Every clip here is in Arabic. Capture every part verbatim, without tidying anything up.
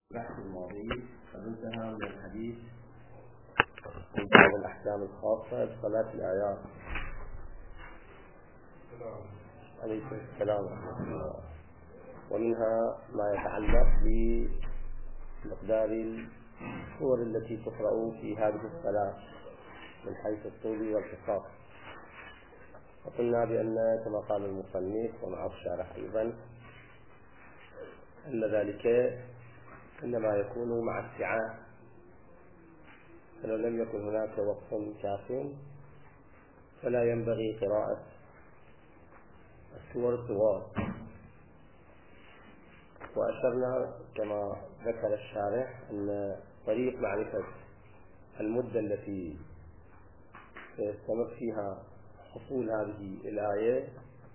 البحث الماضي قد انتهى من الحديث عن بعض الأحكام الخاصة بصلاة الأعياد. عليكم السلام ورحمة الله. ومنها ما يتعلق بمقدار السور التي تقرأ في هذه الصلاة من حيث الطول والقصار. وقلنا بأن كما قال المصنف ومع الشارح أيضا أن ذلك إنما يكون مع السعة، فلو لم يكن هناك وقت كاف فلا ينبغي قراءة السور الطوال. وأشرنا كما ذكر الشارح أن طريق معرفة المدة التي سيستمر فيها حصول هذه الآية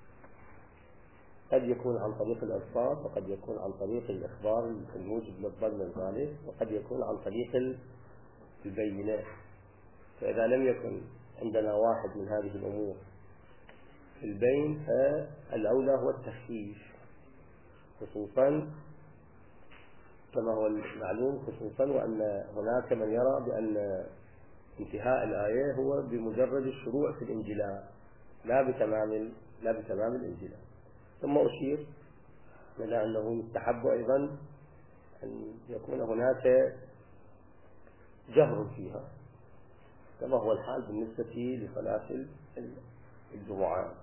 قد يكون عن طريق الألفاظ، وقد يكون عن طريق الإخبار الموجب للظن من ذلك، وقد يكون عن طريق البينات. فإذا لم يكن عندنا واحد من هذه الأمور في البين فالأولى هو التخفيف، خصوصا كما هو المعلوم، خصوصا وأن هناك من يرى بأن انتهاء الآية هو بمجرد الشروع في الانجلاء لا بتمام لا بتمام الانجلاء. ثم أشير إلى أنه يستحب أيضا أن يكون هناك جهر فيها كما هو الحال بالنسبة لصلاة الجمعة.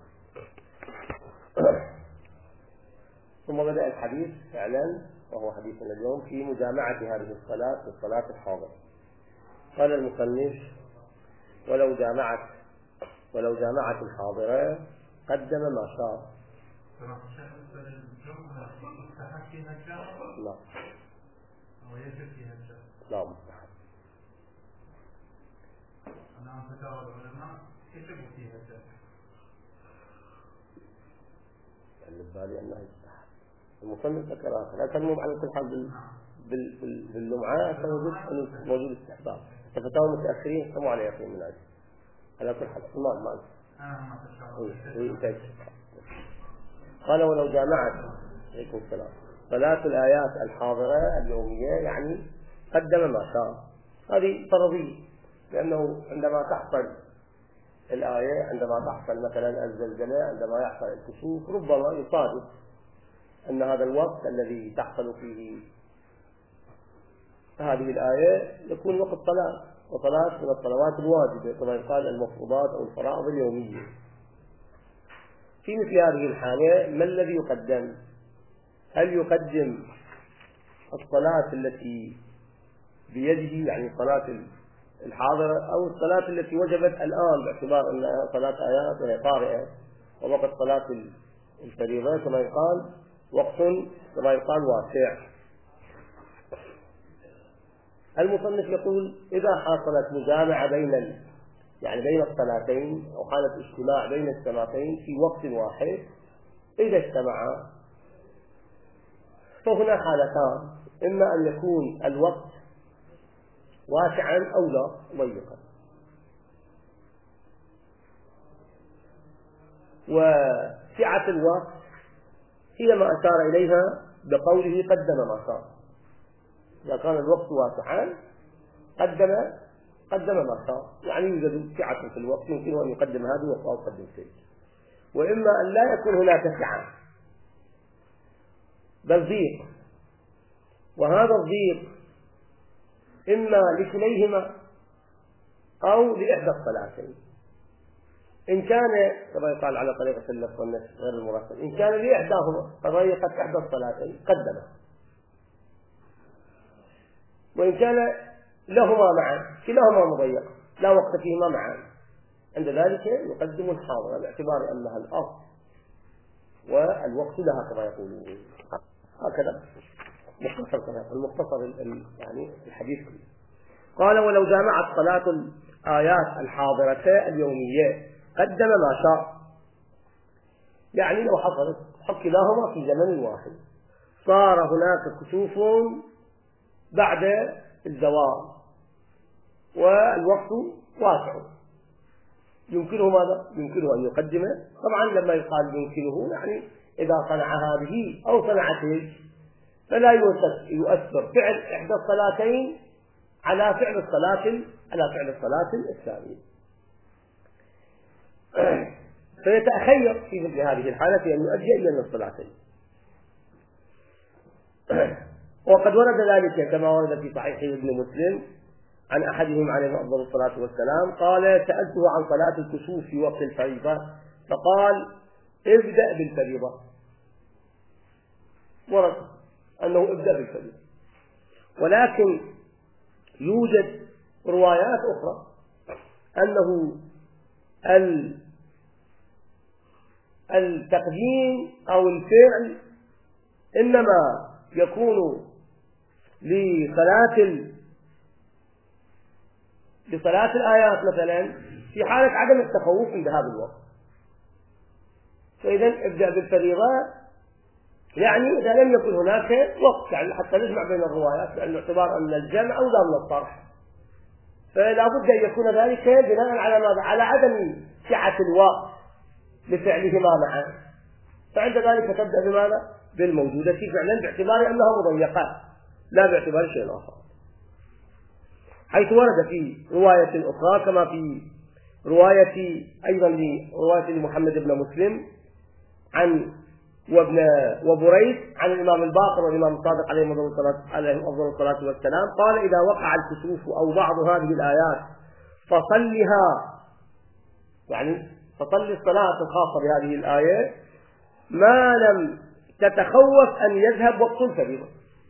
ثم بدأ الحديث فعلا، وهو حديثنا اليوم، في مجامعة هذه الصلاة بالصلاة الحاضرة. قال المصنف: ولو جامعت ولو جامعت الحاضرة قدم ما شاء. لا لا مستحب. أنا فتاوى العلماء كتبوا فيها ذلك. اللي ببالي أنها يستحب. المصنف ذكرها، لكن مو على كل حال بال بال باللمعة موجود موجود استحباب. فتاوى المتأخرين قاموا على يقين من أجل. على كل حال ما ما. آه قال: ولو جامعت عليكم السلام صلاة الآيات الحاضرة اليومية، يعني قدم ما شاء. هذه فرضية، لأنه عندما تحصل الآية، عندما تحصل مثلا الزلزلة، عندما يحصل الكسوف، ربما يصادف أن هذا الوقت الذي تحصل فيه هذه الآية يكون وقت صلاة، وصلاة من الصلوات الواجبة كما يقال المفروضات أو الفرائض اليومية. في مثل هذه الحالة ما الذي يقدم؟ هل يقدم الصلاة التي بيده، يعني صلاة الحاضرة، أو الصلاة التي وجبت الآن باعتبار أنها صلاة آيات وهي طارئة، ووقت صلاة الفريضة كما يقال وقت كما يقال واسع؟ المصنف يقول: إذا حصلت مجامعة بين يعني بين الصلاتين، أو حالة اجتماع بين الصلاتين في وقت واحد، إذا اجتمعا فهنا حالتان: إما أن يكون الوقت واسعا أو لا ضيقا. وسعة الوقت هي ما أشار إليها بقوله قدم ما شاء. إذا كان الوقت واسعا قدم قدم ما شاء، يعني يوجد سعة في الوقت، يمكن أن يقدم هذه ويقدم تلك. وإما أن لا يكون هناك سعة بل ضيق، وهذا الضيق إما لكليهما أو لإحدى الصلاتين. إن كان كما يقال على طريقة اللفظ والنسخ غير المرسل، إن كان لإحداهما فضيقت إحدى الصلاتين قدمه، وإن كان لهما معا كلاهما مضيق لا وقت فيهما معا، عند ذلك يقدم الحاضرة باعتبار أنها الأصل والوقت لها كما يقولون. هكذا مختصر المختصر يعني الحديث كله. قال: ولو جامعت صلاة الآيات الحاضرة اليومية قدم ما شاء، يعني لو حصلت حق كلاهما في زمن واحد، صار هناك كسوف بعد الزوال والوقت واسع، يمكنه ماذا؟ يمكنه أن يقدم. طبعا لما يقال يمكنه يعني إذا صنع هذه أو صنع تلك، فلا يؤثر فعل إحدى الصلاتين على فعل الصلاة على فعل الصلاة الثانية. فيتخير في مثل هذه الحالة في أن يؤدي إلى الصلاتين. وقد ورد ذلك كما ورد في صحيح ابن مسلم عن أحدهم عليه أفضل الصلاة والسلام قال: سألته عن صلاة الكسوف في وقت الفريضة فقال: ابدأ بالفريضة. ورد أنه ابدأ بالفريضة، ولكن يوجد روايات أخرى أنه التقديم أو الفعل إنما يكون لصلاة لصلاة الآيات مثلا في حالة عدم التخوف عند هذا الوقت. فإذا ابدأ بالفريضة يعني إذا لم يكن هناك وقت، يعني حتى نجمع بين الروايات لأن اعتبار أن الجمع أولى من الطرح، فلا بد أن يكون ذلك بناء على ماذا؟ على عدم سعة الوقت لفعلهما معا. فعند ذلك تبدأ بماذا؟ بالموجودة فعلا باعتبار أنها مضيقة لا باعتبار شيء آخر، حيث ورد في رواية أخرى كما في رواية أيضا رواية محمد بن مسلم عن وابن وبريد عن الإمام الباقر والإمام الصادق عليهم أفضل الصلاة والسلام قال: إذا وقع الكسوف أو بعض هذه الآيات فصلها، يعني فصل الصلاة الخاصة بهذه الآية ما لم تتخوف أن يذهب وقت الفريضة.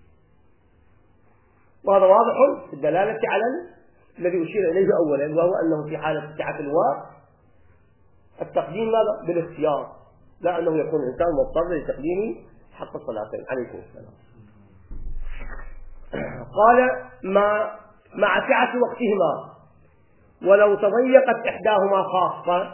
وهذا واضح في الدلالة على الذي أشير إليه أولا، وهو أنه في حالة سعة الوقت التقديم ماذا؟ بالاختيار، لا أنه يكون الإنسان مضطر لتقديم حق الصلاتين. عليكم السلام. قال: ما مع سعة وقتهما ولو تضيقت إحداهما خاصة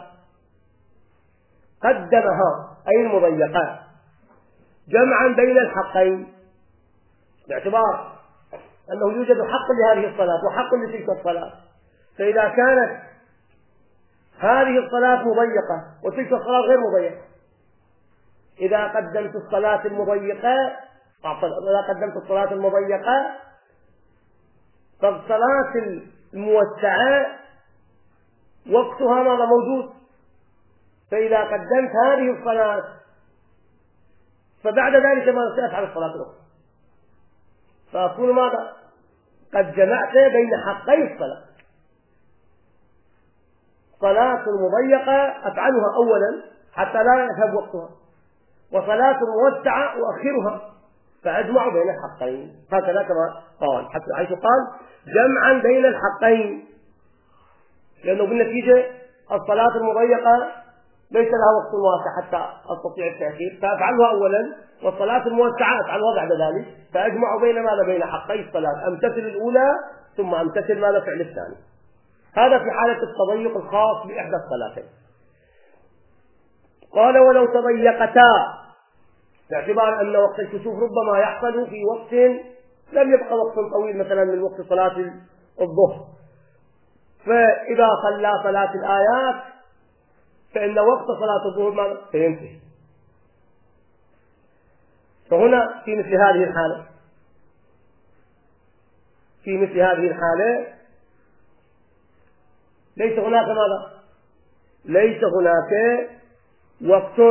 قدمها أي المضيقة جمعا بين الحقين، باعتبار أنه يوجد حق لهذه الصلاة وحق لتلك الصلاة. فإذا كانت هذه الصلاة مضيقة وتلك الصلاة غير مضيقة، إذا قدمت الصلاة المضيقة إذا قدمت الصلاة المضيقة فالصلاة الموسعة وقتها ماذا موجود، فإذا قدمت هذه الصلاة فبعد ذلك ماذا سأفعل الصلاة الأخرى؟ فأكون ماذا؟ قد جمعت بين حقي الصلاة. صلاة مضيقة أفعلها أولا حتى لا يذهب وقتها، وصلاة موسعة أؤخرها، فأجمع بين الحقين. هكذا كما قال، حيث قال جمعا بين الحقين، لأنه بالنتيجة الصلاة المضيقة ليس لها وقت واسع حتى أستطيع التأخير، فأفعلها أولا، والصلاة الموسعة أفعلها بعد ذلك، فأجمع بين ماذا؟ بين حقي الصلاة، أمتثل الأولى ثم أمتثل ماذا؟ فعل الثاني. هذا في حالة التضيق الخاص بإحدى الصلاتين. قال: ولو تضيقتا، باعتبار أن وقت الكسوف ربما يحصل في وقت لم يبقى وقت طويل مثلا من وقت صلاة الظهر، فإذا صلى صلاة الآيات فإن وقت صلاة الظهر ماذا؟ سينتهي. فهنا في مثل هذه الحالة في مثل هذه الحالة ليس هناك ماذا؟ ليس هناك وقت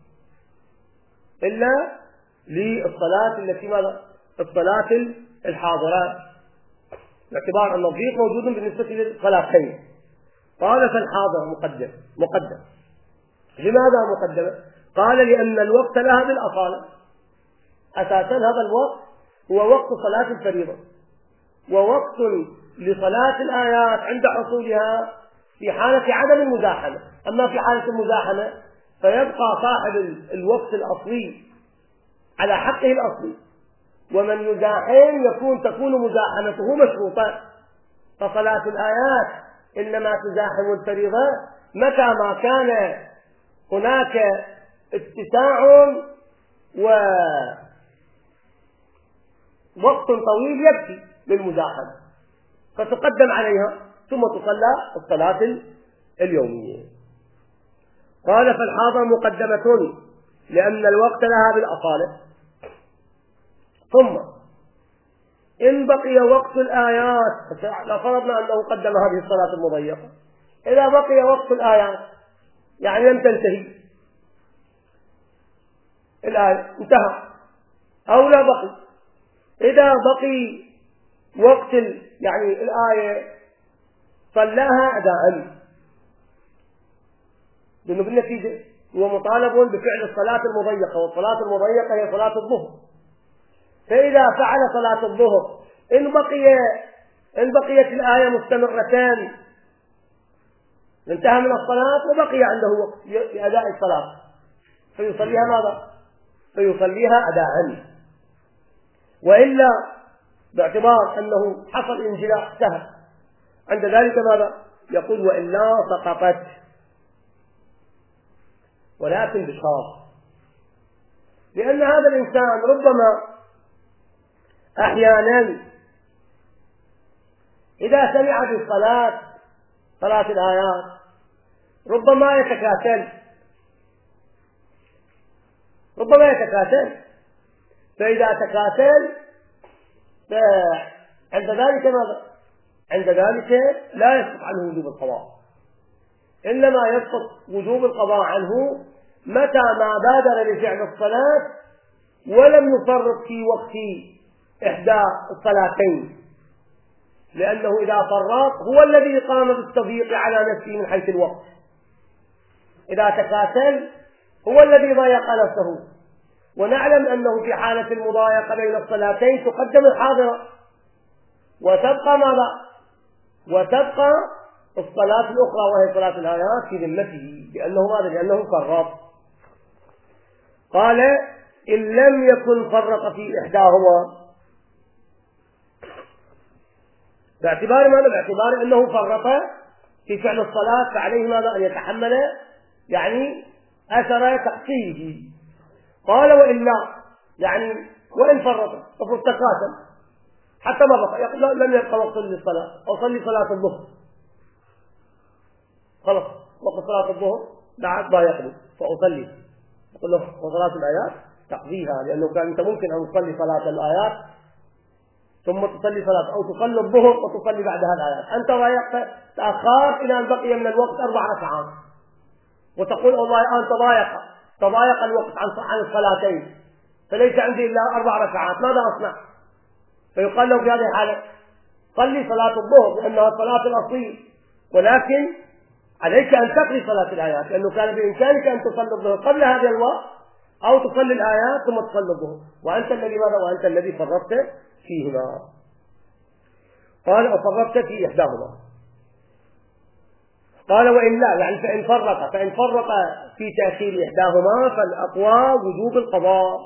إلا للصلاة التي ماذا؟ الصلاة الحاضرة، باعتبار أن الضيق موجود بالنسبة للصلاتين. قال: فالحاضر مقدم مقدم لماذا مقدم؟ قال: لأن الوقت لها بالأصالة، أساسا هذا الوقت هو وقت صلاة الفريضة، ووقت لصلاة الآيات عند حصولها في حالة عدم المزاحمة. أما في حالة المزاحمة فيبقى صاحب الوقت الأصلي على حقه الأصلي، ومن يزاحم يكون تكون مزاحمته مشروطة. فصلاة الآيات إنما تزاحم الفريضة متى ما كان هناك اتساع ووقت طويل يكفي للمزاحمة، فتقدم عليها ثم تصلى الصلاة اليومية. قال: فالحاضر مقدمة لأن الوقت لها بالأصالة. ثم إن بقي وقت الآيات، لو فرضنا أنه قدم هذه الصلاة المضيقة، إذا بقي وقت الآيات يعني لم تنتهي الآية، انتهى أو لا بقي، إذا بقي وقت يعني الآية صلاها أداء، لأنه بالنتيجة هو مطالب بفعل الصلاة المضيقة، والصلاة المضيقة هي صلاة الظهر. فإذا فعل صلاة الظهر إن بقي إن بقيت الآية مستمرتان انتهى من الصلاة وبقي عنده وقت لأداء الصلاة، فيصليها ماذا؟ فيصليها أداء. وإلا باعتبار أنه حصل انجلاء سهل عند ذلك ماذا؟ يقول وإلا سقطت، ولكن بشرط، لأن هذا الإنسان ربما أحيانا إذا سمع بالصلاة صلاة الآيات ربما يتكاسل ربما يتكاسل فإذا تكاسل عند ذلك ماذا؟ عند ذلك لا يسقط عنه وجوب القضاء، إنما يسقط وجوب القضاء عنه متى ما بادر لفعل الصلاة ولم يفرط في وقت إحدى الصلاتين، لأنه إذا فرط هو الذي قام بالتضييق على نفسه من حيث الوقت، إذا تكاسل هو الذي ضيق نفسه. ونعلم أنه في حالة المضايقة بين الصلاتين تقدم الحاضرة وتبقى ماذا؟ وتبقى الصلاة الأخرى وهي صلاة الآيات في ذمته، لأنه ماذا؟ لأنه فرط. قال إن لم يكن فرط في إحداهما، باعتبار ماذا؟ باعتبار أنه فرط في فعل الصلاة فعليه ماذا؟ أن يتحمل يعني أثر تقصيره. قال وإلا يعني وإن فرط ففي تكاسل حتى ما بقى، يقول لم يبقى وقت للصلاة، أصلي صلاة الظهر، خلاص وقت صلاة الظهر بعد ما يقضي فأصلي، يقول له وصلاة الآيات تقضيها، لأنه كان أنت ممكن أن تصلي صلاة الآيات ثم تصلي صلاة أو تصلي الظهر وتصلي بعدها الآيات، أنت ضايقت تأخرت إلى أن بقي من الوقت أربع ركعات وتقول والله الآن تضايق تضايق الوقت عن الصلاتين فليس عندي إلا أربع ركعات، ماذا أصنع؟ فيقال له في هذه الحالة صلي صلاة الظهر لأنها صلاة الأصيل، ولكن عليك أن تقضي صلاة الآيات، لأنه كان بإمكانك أن تصلي الظهر قبل هذا الوقت أو تصلي الآيات ثم تصلي الظهر، وأنت الذي ماذا؟ وأنت الذي فرطت فيهما. قال وفرطت في إحداهما. قال وإن لا يعني فإن فرط فإن فرط في تأخير إحداهما فالأقوى وجوب القضاء.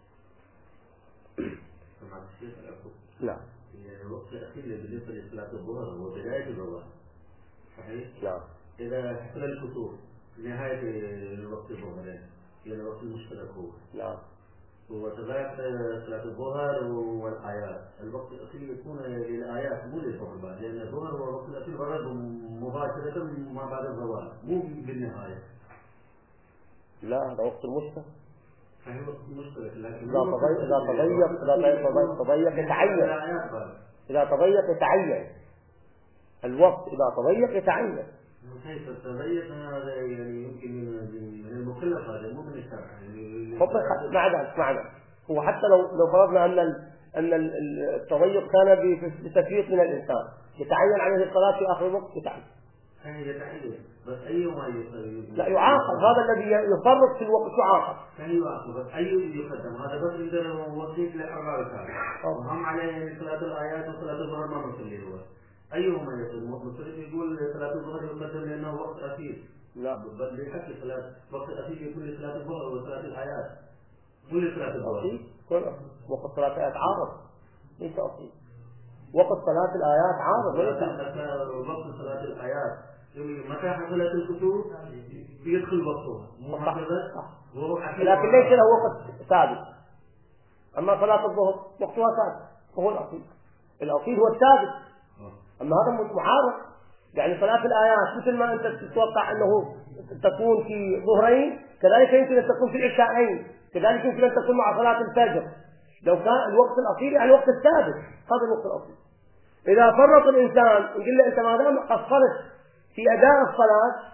نعم. الوقت الأخير بالنسبة لصلاة الظهر هو بداية الظهر صحيح؟ نعم. إذا حصل الكسوف نهاية الوقت الظهر يعني الوقت المشترك هو. نعم. وتضايق صلاة الظهر والآيات، الوقت الأخير يكون للآيات مو للظهر بعد، لأن الظهر هو الوقت الأخير ورد مباشرة ما بعد الزوال مو بالنهاية. لا هذا وقت المشترك. فهي وقت مشترك لكن إذا تضيق إذا تضيق إذا تضيق يتعين إذا تضيق يتعين الوقت إذا تضيق يتعين. كيف التضيق هذا يعني يمكن من المكلف هذا مو من الشرع يعني. مع ذلك مع ذلك هو حتى لو لو فرضنا أن أن التضيق كان بتفريط من الإنسان يتعين عليه الصلاة في آخر الوقت يتعين. يتعين بس أيهما يصير؟ لا يعاقب، هذا الذي يفرط في الوقت يعاقب. كان يعاقب بس أيه يقدم؟ هذا بس عندنا وصيف لأربع ركعات وهم عليه صلاة الآيات وصلاة الظهر ما نصلي هو. أيهما يصير؟ المصرف يقول صلاة الظهر يقدم لأنه وقت أخير. لا بس لحق صلاة وقت أخير يكون لصلاة الظهر وصلاة الآيات مو لصلاة الظهر. وقت صلاة الآيات عارض ليس أصيل. وقت صلاة الآيات عارض وليس وقت صلاة الآيات متى حصلت الكسوف يدخل وقتها لكن ليس له وقت ثابت. أما صلاة الظهر وقتها ثابت وهو الأصيل، الأصيل هو الثابت. أما هذا معارض، يعني صلاة الآيات مثل ما أنت تتوقع أنه تكون في ظهرين كذلك يمكن أن تكون في عشاءين، كذلك يمكن أن تكون مع صلاة الفجر، لو كان الوقت الأصيل يعني الوقت الثابت، هذا الوقت الأصيل. إذا فرط الإنسان نقول له أنت ما دام قصرت في أداء الصلاة،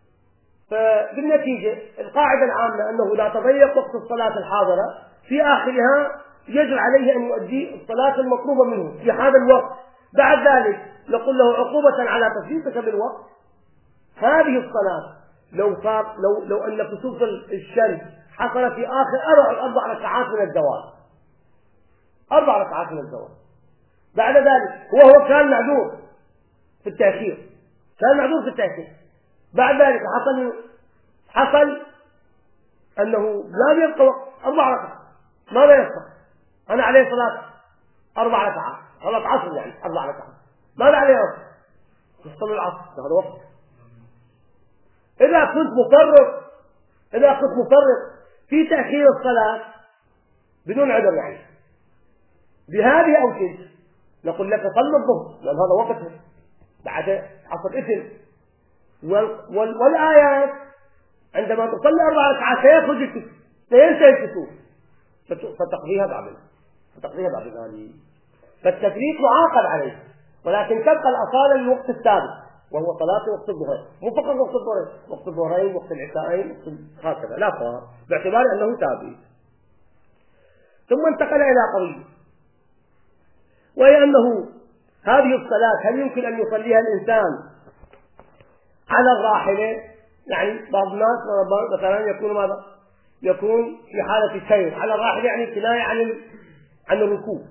فبالنتيجة القاعدة العامة أنه لا تضيق وقت الصلاة الحاضرة، في آخرها يجب عليه أن يؤدي الصلاة المطلوبة منه في هذا الوقت. بعد ذلك نقول له عقوبة على تفريطك بالوقت، هذه الصلاة لو صار لو لو أن كسوف الشمس حصل في آخر أربع أربع ركعات من الزوال، أربع ركعات من الزوال، بعد ذلك هو هو كان معذور في التأخير، كان معذور في التأخير، بعد ذلك حصل حصل أنه لا يبقى وقت أربع ركعات، ماذا يصنع؟ أنا عليه صلاة أربع ركعات، صلاة عصر يعني أربع ركعات، ماذا عليه يصنع؟ يصلي العصر، هذا وقت. إذا كنت مفرط إذا كنت مفرط في تأخير الصلاة بدون عذر يعني بهذه أو تلك، نقول لك صل الظهر لأن هذا وقته بعد عصر إثم. وال وال والآيات عندما تصلي أربع ركعات سيخرج الكسوف، سينتهي الكسوف، فتقضيها بعد فتقضيها بعد ذلك، فالتفريط معاقب عليه، ولكن تبقى الأصالة للوقت الثابت وهو صلاة وقت الظهر، مو فقط وقت الظهر، وقت الظهرين وقت العشاءين هكذا، لا فرق باعتبار أنه ثابت. ثم انتقل إلى قضية، وهي أنه هذه الصلاة هل يمكن أن يصليها الإنسان على الراحلة؟ يعني بعض الناس مثلا يكون ماذا؟ يكون في حالة السير على الراحلة، يعني كناية عن عن الركوب.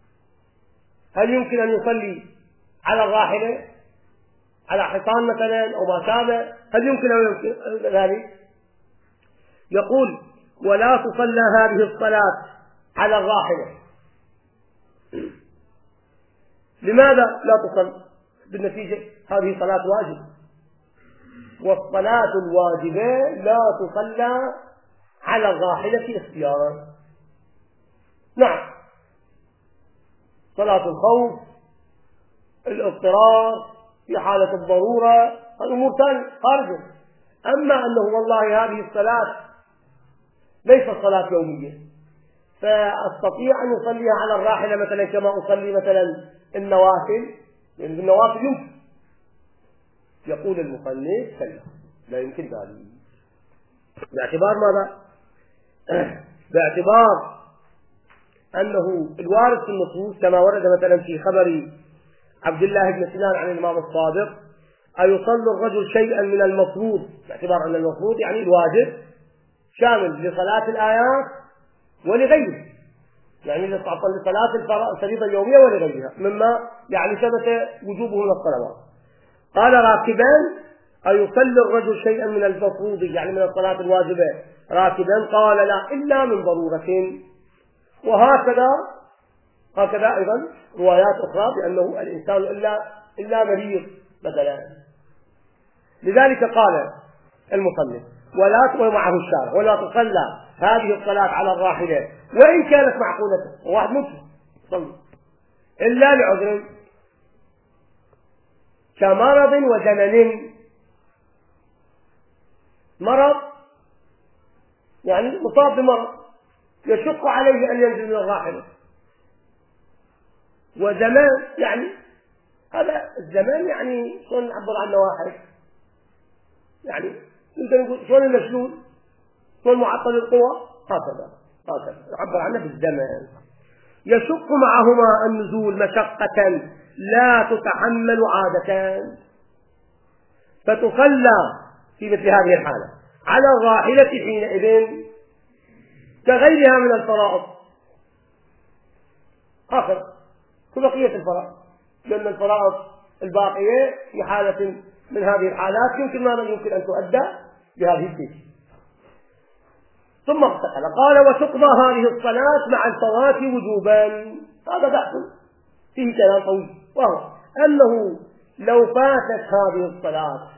هل يمكن أن يصلي على الراحلة على حصان مثلا أو ما شابه؟ هل يمكن أن يمكن ذلك؟ يقول ولا تصلى هذه الصلاة على الراحلة. لماذا لا تصل؟ بالنتيجة هذه صلاة واجب، والصلاة الواجبة لا تصلى على الراحلة اختيارا. نعم، صلاة الخوف، الاضطرار، في حالة الضرورة، الأمور ثانية خارجة. أما أنه والله هذه الصلاة ليست صلاة يومية فأستطيع أن يصليها على الراحلة مثلا كما أصلي مثلا النوافل، لأن يعني النوافل يمكن. يقول المصنف كلا، لا يمكن ذلك. باعتبار ماذا؟ باعتبار أنه الوارد في النصوص كما ورد مثلا في خبر عبد الله بن سنان عن الإمام الصادق أيصلي الرجل شيئا من المفروض، باعتبار أن المفروض يعني الواجب شامل لصلاة الآيات ولغيره، يعني لصلاة الفريضة اليومية ولغيرها مما يعني ثبت وجوبه من الصلوات. قال راكبا أيصلي الرجل شيئا من المفروض يعني من الصلاة الواجبة راكبا؟ قال لا إلا من ضرورة. وهكذا هكذا أيضا روايات أخرى بأنه الإنسان إلا إلا مريض مثلا. لذلك قال المصنف ولا ومعه الشارع ولا تصلى هذه الصلاة على الراحلة وإن كانت معقولة، واحد مسلم صلي إلا لعذر كمرض وزمن. مرض يعني مصاب بمرض يشق عليه أن ينزل من الراحلة، وزمان يعني هذا الزمان يعني شلون نعبر عنه واحد يعني يمكن نقول شلون المشلول شلون معطل القوى، هكذا هكذا نعبر عنه بالزمان. يشق معهما النزول مشقة لا تتحمل عادة، فتصلى في مثل هذه الحالة على الراحلة حينئذ كغيرها من الفرائض آخر كبقية الفرائض، لأن الفرائض الباقية في حالة من هذه الحالات يمكن ماذا يمكن أن تؤدى بهذه الصيغة. ثم اختقل قال وتقضى هذه الصلاة مع الفوات وجوبا. هذا بحث فيه كلام طويل، وهو أنه لو فاتت هذه الصلاة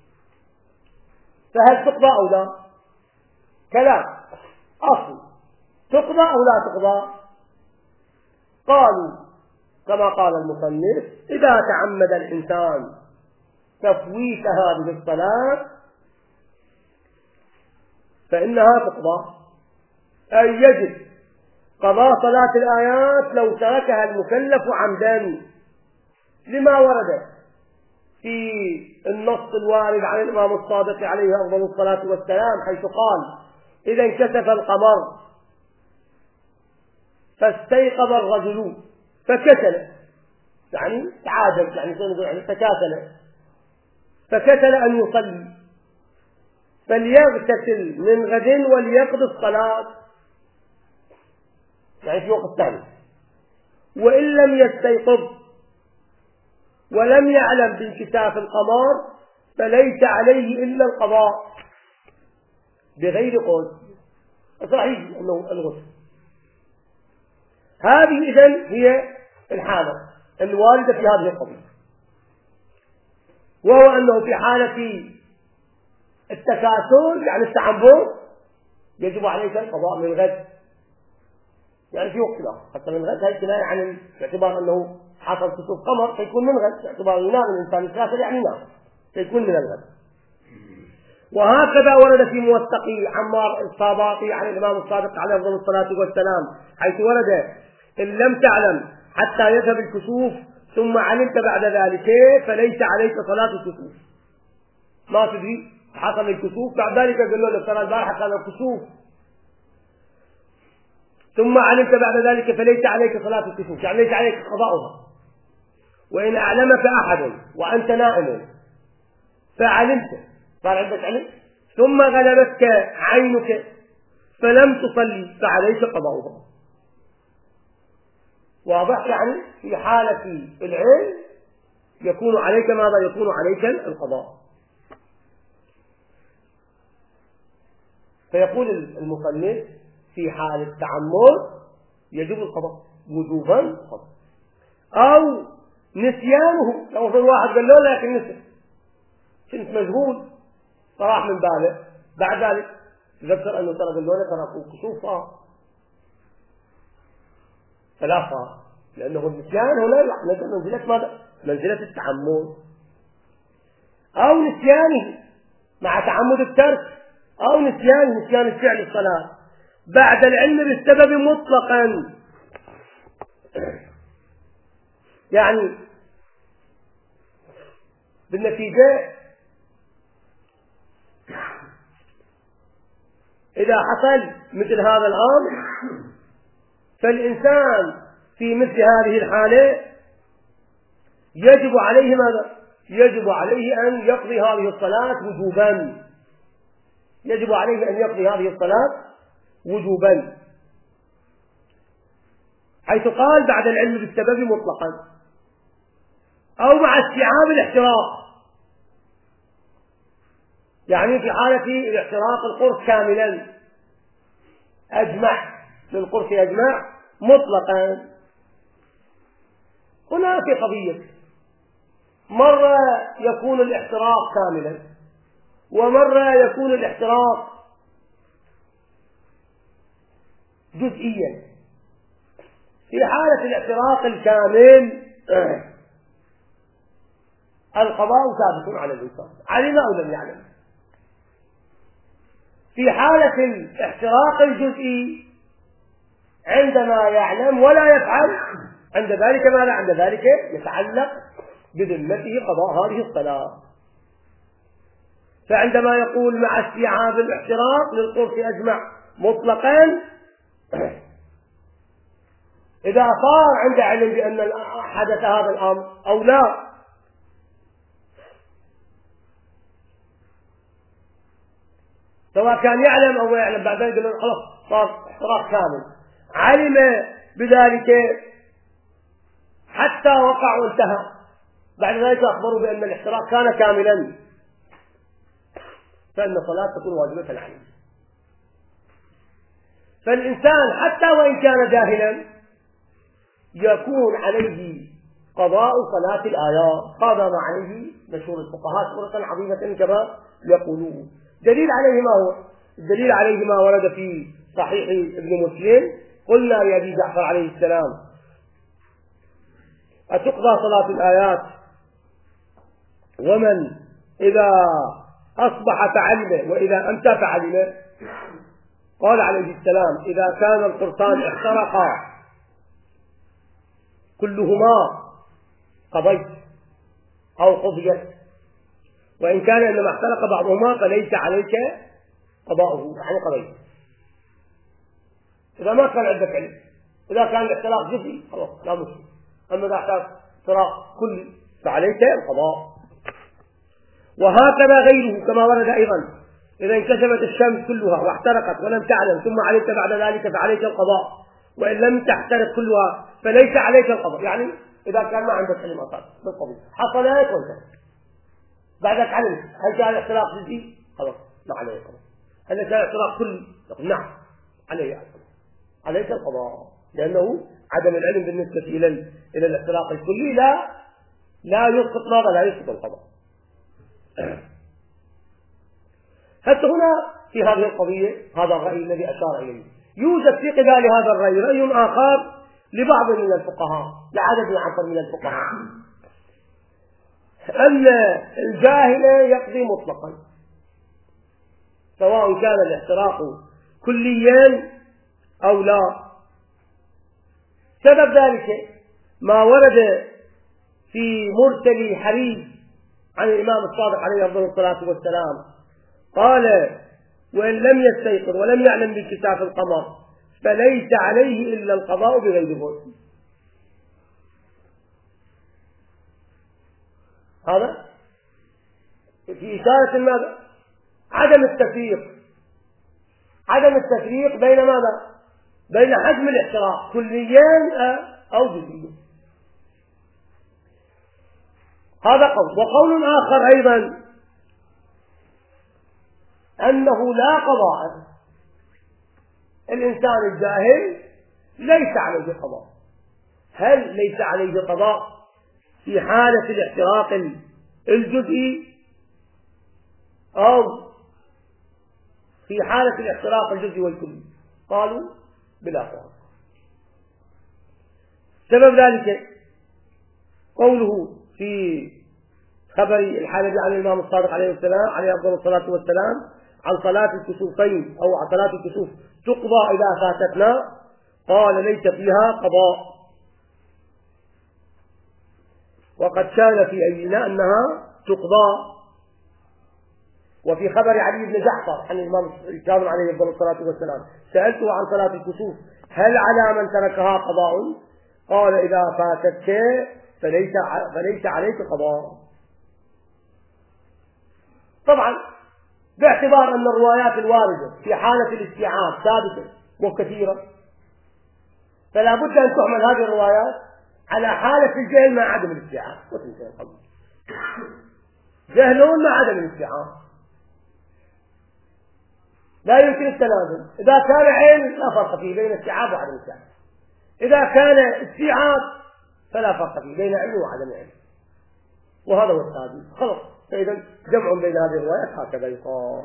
فهل تقضى أو لا؟ كلام أصل تقضى أو لا تقضى؟ قالوا كما قال المصنف إذا تعمد الإنسان تفويت هذه الصلاة فإنها تقضى، أي يجب قضاء صلاة الآيات لو تركها المكلف عمدا، لما ورد في النص الوارد عن الإمام الصادق عليه أفضل الصلاة والسلام حيث قال: إذا انكسف القمر فاستيقظ الرجل فكسل، يعني تعادل، يعني تكاسل، فكسل أن يصلي، فليغتسل من غد وليقضي الصلاة، يعني في وقت ثاني. وإن لم يستيقظ ولم يعلم بانكساف القمر فليس عليه إلا القضاء بغير قول، صحيح أنه الغسل. هذه إذن هي الحالة الواردة في هذه القضية، وهو أنه في حالة التكاسل يعني التعمد يجب عليك القضاء من الغد، يعني في وقت لا حتى من الغد، هي كناية عن باعتبار أنه حصل كسوف قمر فيكون من الغد، باعتبار ينام الإنسان الكاسل يعني نام فيكون من الغد. وهكذا ورد في موثق عمار الصاباطي عن الإمام الصادق عليه أفضل الصلاة والسلام حيث ورد: إن لم تعلم حتى يذهب الكسوف ثم علمت بعد ذلك فليس عليك صلاة الكسوف. ما تدري حصل الكسوف، بعد ذلك قالوا له ترى البارحة كان الكسوف، ثم علمت بعد ذلك فليس عليك صلاة الكسوف، يعني ليس عليك قضاؤها. وإن أعلمك أحد وأنت نائم فعلمت، صار عندك علم، ثم غلبتك عينك فلم تصلي فعليك قضاؤها. واضح؟ يعني في حالة العلم يكون عليك ماذا؟ يكون عليك القضاء. فيقول المصنف: في حال التعمد يجب القضاء وجوبا القضاء، أو نسيانه، لو في واحد قال له لكن نسي، كنت مجهول فراح من باله، بعد ذلك تذكر أنه ترى قال له ترى كسوف فلا صار، لأنه النسيان هنا نزل منزلة ماذا؟ منزلة التعمد، أو نسيانه مع تعمد الترك، أو نسيان نسيان الفعل الصلاة بعد العلم بالسبب مطلقا. يعني بالنتيجة إذا حصل مثل هذا الأمر فالإنسان في مثل هذه الحالة يجب عليه ماذا؟ يجب عليه أن يقضي هذه الصلاة وجوبا، يجب عليه أن يقضي هذه الصلاة وجوبا، حيث قال بعد العلم بالسبب مطلقا، أو مع استيعاب الاحتراق، يعني في حالة الاحتراق القرص كاملا أجمع للقرص أجمع مطلقا. هنا في قضية، مرة يكون الاحتراق كاملا ومرة يكون الاحتراق جزئيا. في حالة الاحتراق الكامل القضاء ثابت على الإنسان علم أو لم يعلم. في حالة الاحتراق الجزئي عندما يعلم ولا يفعل عند ذلك ماذا؟ عند ذلك يتعلق بذمته قضاء هذه الصلاة. فعندما يقول مع استيعاب الاحتراق للقرص أجمع مطلقا، إذا صار عند علم بأن حدث هذا الأمر أو لا، سواء كان يعلم أو لا يعلم، بعد ذلك يقول خلاص صار احتراق كامل، علم بذلك حتى وقع وانتهى، بعد ذلك أخبروا بأن الاحتراق كان كاملا، فإن الصلاة تكون واجبة عليه. فالإنسان حتى وإن كان جاهلا يكون عليه قضاء صلاة الآيات، هذا ما عليه مشهور الفقهاء سورة عظيمة كما يقولون. دليل عليه ما هو؟ الدليل عليه ما ورد في صحيح ابن مسلم: قلنا لأبي جعفر عليه السلام: أتقضى صلاة الآيات ومن إذا أصبح فعلم وإذا أمسى فعلم؟ قال عليه السلام: إذا كان القرصان احترقا كلهما قضيت أو قضيت، وإن كان إنما احترق بعضهما فليس عليك قضاؤه، يعني قضيت. إذا ما كان عندك علم، إذا كان الاحتراق جزئي خلاص لا مشكلة، أما إذا كان احتراق كلي فعليك القضاء. وهكذا غيره كما ورد أيضا: إذا انكسفت الشمس كلها واحترقت ولم تعلم ثم علمت بعد ذلك فعليك القضاء، وإن لم تحترق كلها فليس عليك القضاء. يعني إذا كان ما عندك علم أصلا بالقضية حصل لك وانت بعدك علم هل كان احتراق جزئي خلاص ما عليك القضاء، هل كان احتراق كلي نعم عليك القضاء، عليك القضاء، لأنه عدم العلم بالنسبة إلى إلى الاحتراق الكلي لا لا يسقط ماذا لا يسقط القضاء. حتى هنا في هذه القضية هذا الرأي الذي أشار إليه. يوجد في قبال هذا الرأي رأي آخر لبعض من الفقهاء، لعدد عفوا من الفقهاء، أن الجاهل يقضي مطلقا سواء كان الاحتراق كليا أو لا. سبب ذلك ما ورد في مرسل حريز عن الإمام الصادق عليه أفضل الصلاة والسلام قال: وإن لم يستيقظ ولم يعلم بانكساف القمر فليس عليه إلا القضاء بغير غسل. هذا في إشارة ماذا؟ عدم التفريق، عدم التفريق بين ماذا؟ بين حجم الاحتراق كليا أو جزئيا. هذا قول. وقول آخر أيضا أنه لا قضاء، الإنسان الجاهل ليس عليه قضاء. هل ليس عليه قضاء في حالة الاحتراق الجزئي أو في حالة الاحتراق الجزئي والكلي؟ قالوا بلا قضاء. سبب ذلك قوله في خبر الحالة عن الإمام الصادق عليه السلام عليه أفضل الصلاة والسلام عن صلاة الكسوفين أو عن صلاة الكسوف تقضى إذا فاتتنا، قال: ليس فيها قضاء. وقد كان في أينا أنها تقضى. وفي خبر علي بن جعفر عن الإمام الكاظم عليه أفضل الصلاة والسلام: سألته عن صلاة الكسوف هل على من تركها قضاء؟ قال: إذا فاتتك فليس فليس عليك قضاء. طبعا باعتبار أن الروايات الواردة في حالة الاستيعاب ثابتة وكثيرة، فلا بد أن تحمل هذه الروايات على حالة الجهل مع عدم الاستيعاب. جهلون مع عدم الاستيعاب لا يمكن التنازل. إذا كان علم لا فرق فيه بين استيعاب وعدم استيعاب، إذا كان استيعاب فلا فرق فيه بين علم وعدم علم، وهذا هو الثابت. خلاص، فإذا جمع بين هذه الروايات هكذا يقال.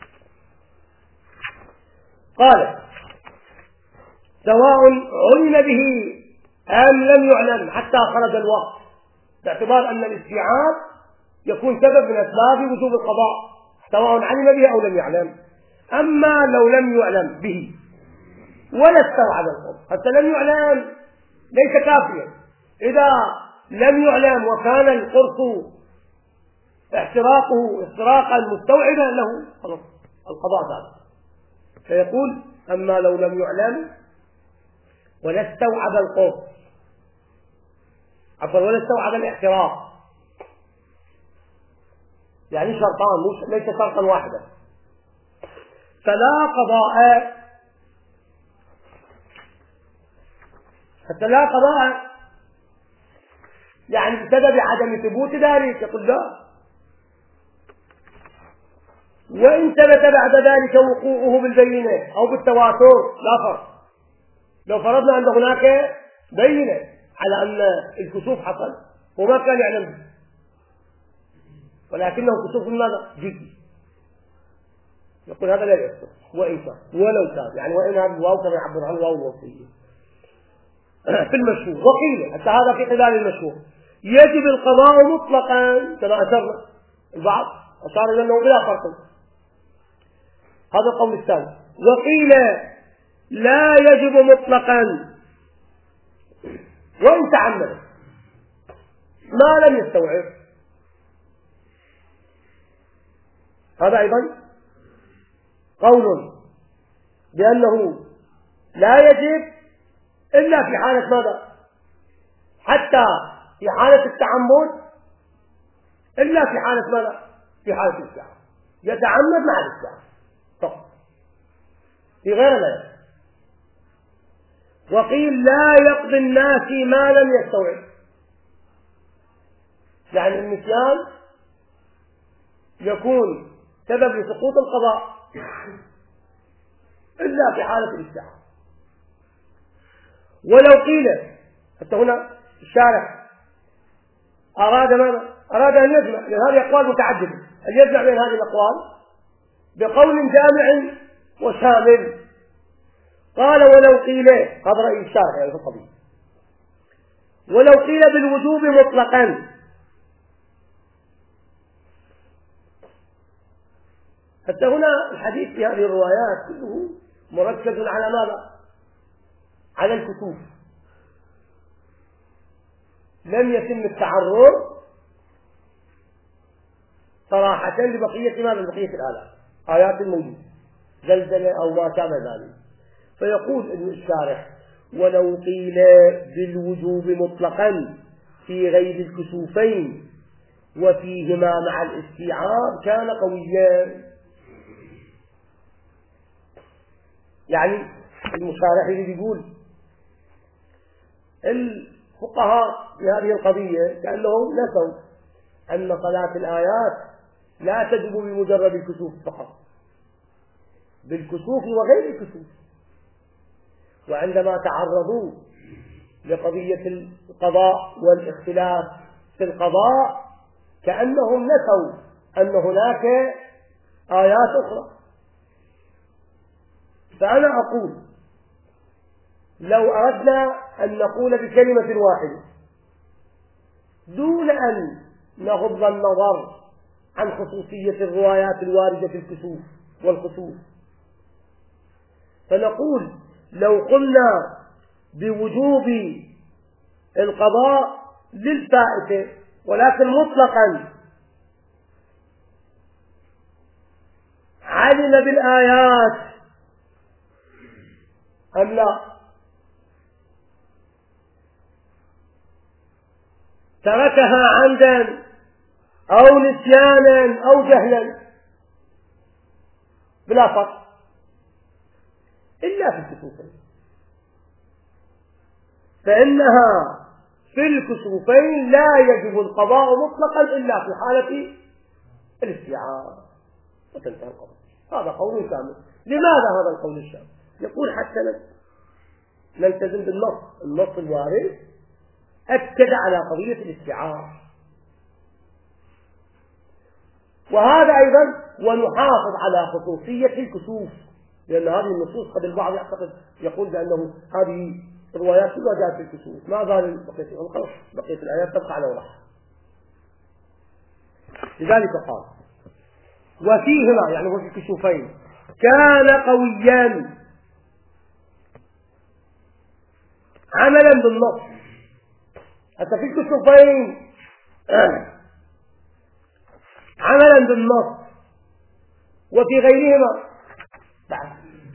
قال: سواء علم به أم لم يعلم حتى خرج الوقت، باعتبار أن الاستيعاب يكون سبب من أسباب وجوب القضاء سواء علم به أو لم يعلم. أما لو لم يعلم به ولا استوعب القرص، حتى لم يعلم ليس كافيا. إذا لم يعلم وكان القرص احتراقه احتراقا مستوعبا له خلاص القضاء ذلك. فيقول: أما لو لم يعلم ولا استوعب القرص عفوا ولا استوعب الاحتراق، يعني شرطان ليس شرطا واحدا، فلا قضاء. حتى لا قضاء يعني بسبب عدم ثبوت ذلك، يقول لا. وإن ثبت بعد ذلك وقوعه بالبينة أو بالتواتر لا فرق. لو فرضنا أن هناك بينة على أن الكسوف حصل وما كان يعلم به، ولكنه كسوف ماذا؟ جزئي، يقول هذا لا يصح. وإن كان ولو كان يعني وإن هذا الواو كما يعبر عنه واو الوصية في المشهور. وقيل حتى هذا في قبال المشهور يجب القضاء مطلقا كما أشرنا، البعض أشار إلى أنه بلا فرق. هذا القول الثاني. وقيل لا يجب مطلقا وإن تعمد ما لم يستوعب. هذا أيضا قول بأنه لا يجب إلا في حالة ماذا؟ حتى في حالة التعمد إلا في حالة ماذا؟ في حالة الاستعارة، يتعمد مع الاستعارة فقط، في غير ذلك. وقيل لا يقضي الناس ما لم يستوعب، يعني النسيان يكون سبب لسقوط القضاء إلا في حالة الاستعارة. ولو قيل، حتى هنا الشارح أراد ماذا؟ أراد أن يجمع، لأن هذه أقوال متعددة، أن يجمع بين هذه الأقوال بقول جامع وشامل. قال ولو قيل، هذا رأي الشارح يعني في القضية، ولو قيل بالوجوب مطلقا، حتى هنا الحديث في هذه الروايات كله مركز على ماذا؟ على الكسوف، لم يتم التعرض صراحة لبقية ماذا؟ لبقية الآلات، آيات الموجود زلزلة أو ما شابه ذلك. فيقول ابن الشارح ولو قيل بالوجوب مطلقا في غير الكسوفين وفيهما مع الاستيعاب كان قويا. يعني المشارح اللي بيقول الفقهاء في هذه القضية كأنهم نسوا أن صلاة الآيات لا تجب بمجرد الكسوف فقط، بالكسوف وغير الكسوف. وعندما تعرضوا لقضية القضاء والاختلاف في القضاء كأنهم نسوا أن هناك آيات أخرى. فأنا أقول لو أردنا أن نقول بكلمة واحدة دون أن نغض النظر عن خصوصية الروايات الواردة في الكسوف والخسوف، فنقول لو قلنا بوجوب القضاء للفائتة ولكن مطلقا علم بالآيات أم لا، تركها عمدا أو نسيانا أو جهلا بلا فرق إلا في الكسوفين، فإنها في الكسوفين لا يجب القضاء مطلقا إلا في حالة الاستيعاب وتنتهي القضاء. هذا قول كامل. لماذا هذا القول الشامل؟ يقول حتى نلتزم بالنص، النص الوارد أكد على قضية الاستيعاب، وهذا أيضا ونحافظ على خصوصية الكسوف، لأن هذه النصوص قد البعض يعتقد يقول بأنه هذه الروايات كلها جاءت في الكسوف، ما زال بقية الخلق بقية الآيات تبقى على وضعها. لذلك قال وفيهما يعني هو في الكسوفين كان قويا عملا بالنص. حتى في الكسوفين عملا بالنص وفي غيرهما بعد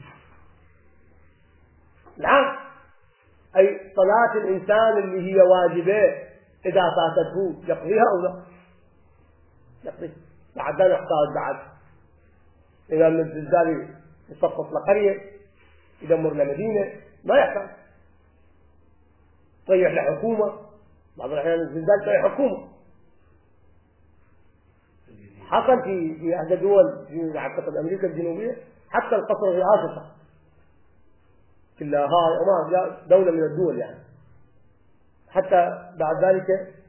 العام، أي صلاة الإنسان اللي هي واجبة إذا فاتته يقضيها أو لا يقضيها. بعد لا نحتاج بعد إذا من الزلزال يسقط لقرية يدمر لمدينة ما يحتاج طيح لحكومة، بعض الأحيان الزلزال طيح حكومة. حصل في في أحد الدول في أعتقد أمريكا الجنوبية حتى القصر الرئاسي كلها هاي وما دولة من الدول يعني، حتى بعد ذلك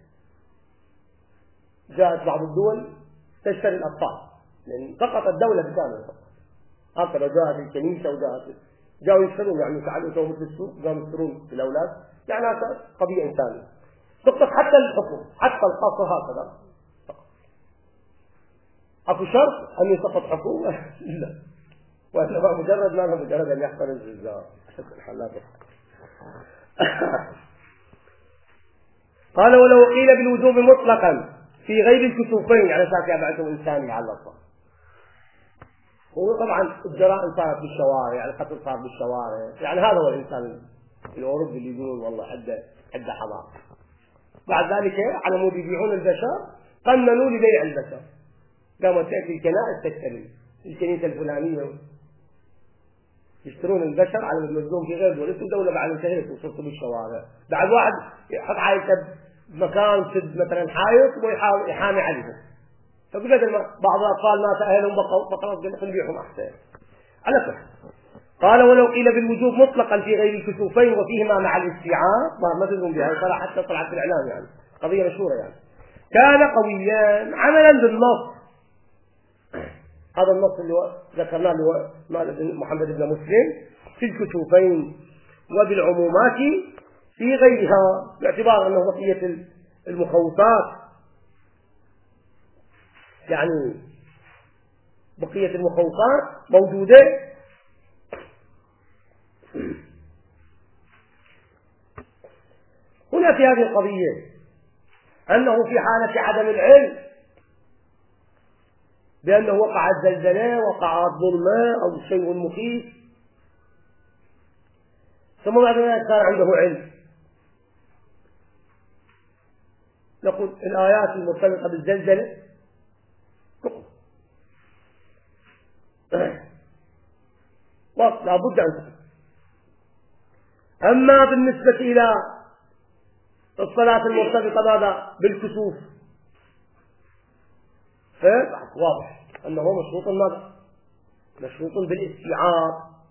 جاءت بعض الدول تشتري الأطفال يعني سقطت الدولة بكامل. هكذا جاءت الكنيسة وجاءت جاءوا يشترون يعني تعالوا يسووا مثل السوق جاءوا يشترون في الأولاد يعني هذا قضية إنسانية. سقطت حتى الحكم حتى القصر هكذا. أكو شرط أن يسقط حكومة؟ لا وإنما مجرد ماذا؟ مجرد أن يحصل الزلزال. الحلات قال ولو قيل بالوجوب مطلقا في غير الكسوفين على أساس يبعثه إنسان على الله. هو طبعا الجرائم صارت بالشوارع، القتل صار بالشوارع، يعني هذا هو الإنسان الأوروبي اللي يقولون والله حده حده حضارة. بعد ذلك على مود يبيعون البشر قننوا لبيع البشر، قامت تأتي الكنائس تشتري الكنيسة الفلانية يشترون البشر على مود يوزعون في غير دول. انتم دولة بعد انتهيت وصرتوا بالشوارع، بعد واحد يحط عائلته بمكان سد مثلا حائط ويحاول يحامي عليهم، فقل بدل ما بعض الأطفال ما تأهلهم بقوا فخلاص نبيعهم أحسن. على كل قال ولو قيل بالوجوب مطلقا في غير الكسوفين وفيهما مع الاستيعاب ما تدرون بها صراحة حتى طلعت في الإعلام، يعني قضية مشهورة يعني كان قويا عملا بالنص. هذا النص اللي ذكرناه اللي هو محمد بن مسلم في الكسوفين وبالعمومات في غيرها، باعتبار أنه بقية المخوفات يعني بقية المخوفات موجودة. هنا في هذه القضية أنه في حالة عدم العلم بأنه وقعت زلزلة وقعت ظلمة أو شيء مخيف، ثم بعد ذلك كان عنده علم، نقول الآيات المرتبطة بالزلزلة لا بد أن. أما بالنسبة إلى الصلاة المرتبطة ماذا بالكسوف واضح أنه مشروط ماذا؟ مشروط بالاستيعاب.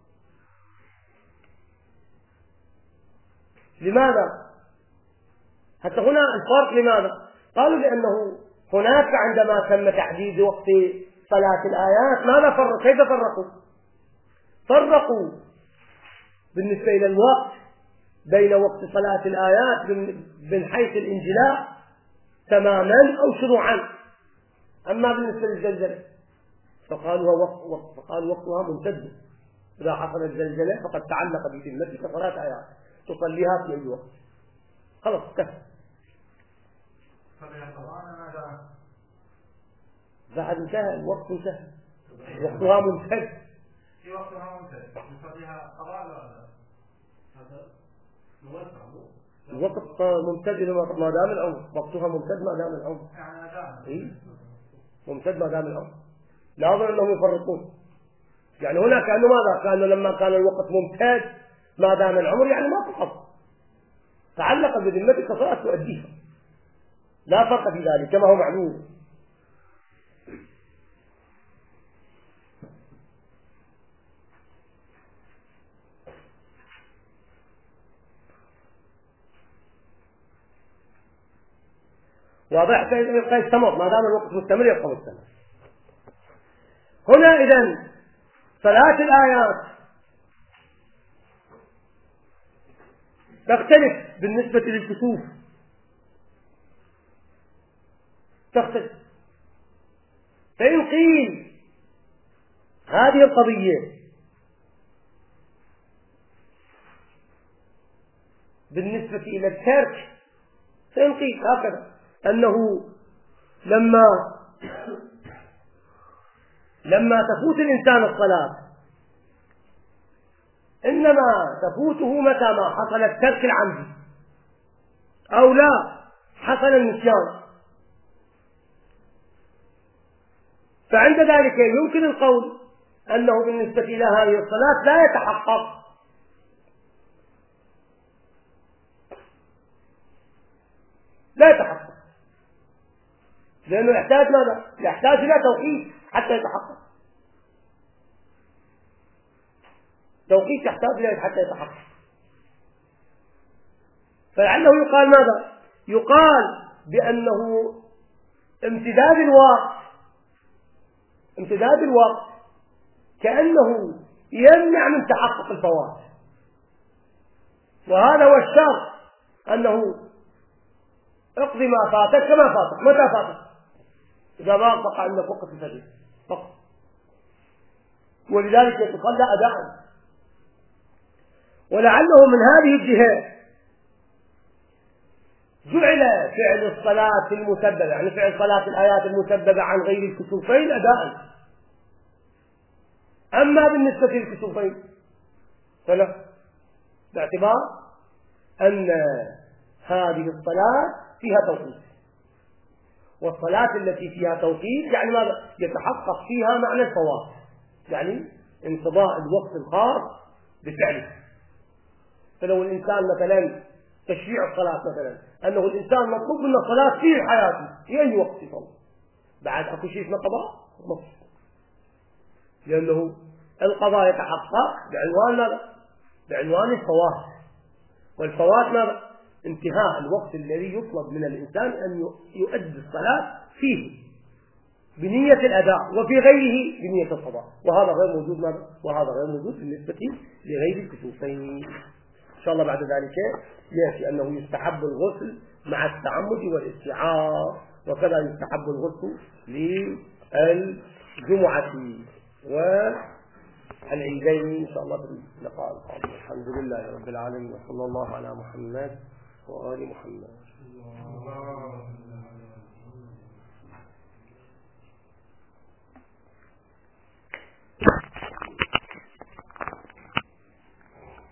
لماذا؟ حتى هنا الفرق لماذا؟ قالوا لأنه هناك عندما تم تحديد وقت صلاة الآيات ماذا فرق؟ كيف فرقوا؟ فرقوا بالنسبة إلى الوقت بين وقت صلاة الآيات من حيث الانجلاء تماما أو شروعا. أما بالنسبة للزلزلة فقالوا وقت وقت فقالوا وقتها ممتد، إذا حصلت الزلزلة فقد تعلق بذمتك صلاة آيات تصليها في أي وقت خلاص كفى. بعد انتهى الوقت انتهى وقتها ممتد. في وقتها ممتد نصليها قضاء ولا هذا الوقت ممتد ما دام العمر، وقتها ممتد ما دام العمر، يعني إيه؟ ممتد ما دام العمر. لا أظن أنهم يفرقون، يعني هنا كأنه ماذا؟ كأنه لما كان الوقت ممتد ما دام العمر يعني ما فقط تعلق بذمتك صلاة تؤديها، لا فرق في ذلك كما هو معلوم. واضح؟ يبقى يستمر ما دام الوقت مستمر يبقى مستمر. هنا إذن صلاة الآيات تختلف بالنسبة للكسوف، تختلف. فإن قيل هذه القضية بالنسبة إلى الترك، فإن قيل هكذا أنه لما لما تفوت الإنسان الصلاة إنما تفوته متى ما حصل الترك العمدي أو لا حصل النسيان، فعند ذلك يمكن القول أنه بالنسبة إلى هذه الصلاة لا يتحقق، لا يتحقق لأنه يحتاج ماذا؟ يحتاج إلى توقيت حتى يتحقق، توقيت يحتاج إليه حتى يتحقق. فلعله يقال ماذا؟ يقال بأنه امتداد الوقت امتداد الوقت كأنه يمنع من تحقق الفوات، وهذا هو الشرط، أنه اقضي ما فاتك كما فاتك. متى فاتك؟ إذا ما وقع عندك وقت الفجر فقط، ولذلك يتصلى أداء. ولعله من هذه الجهة جعل فعل الصلاة المسببة، يعني فعل صلاة الآيات المسببة عن غير الكسوفين أداء. أما بالنسبة للكسوفين فلا، باعتبار أن هذه الصلاة فيها توقيت، والصلاة التي فيها توقيت يعني ماذا؟ يتحقق فيها معنى الفوات، يعني انقضاء الوقت الخاص بفعله. فلو الإنسان مثلا تشريع الصلاة مثلا أنه الإنسان مطلوب منه الصلاة في حياته في أي وقت يصلي، بعد أكو شيء اسمه قضاء مطلوب، لأنه القضاء يتحقق بعنوان ماذا؟ بعنوان الفوات. والفوات ماذا؟ انتهاء الوقت الذي يطلب من الإنسان أن يؤدي الصلاة فيه بنية الأداء، وفي غيره بنية القضاء، وهذا غير موجود ماذا؟ وهذا غير موجود بالنسبة لغير الكسوفين. إن شاء الله بعد ذلك يأتي أنه يستحب الغسل مع التعمد والاستيعاب، وكذا يستحب الغسل للجمعة والعيدين إن شاء الله في اللقاء القادم. الحمد لله رب العالمين، وصلى الله على محمد وآل محمد.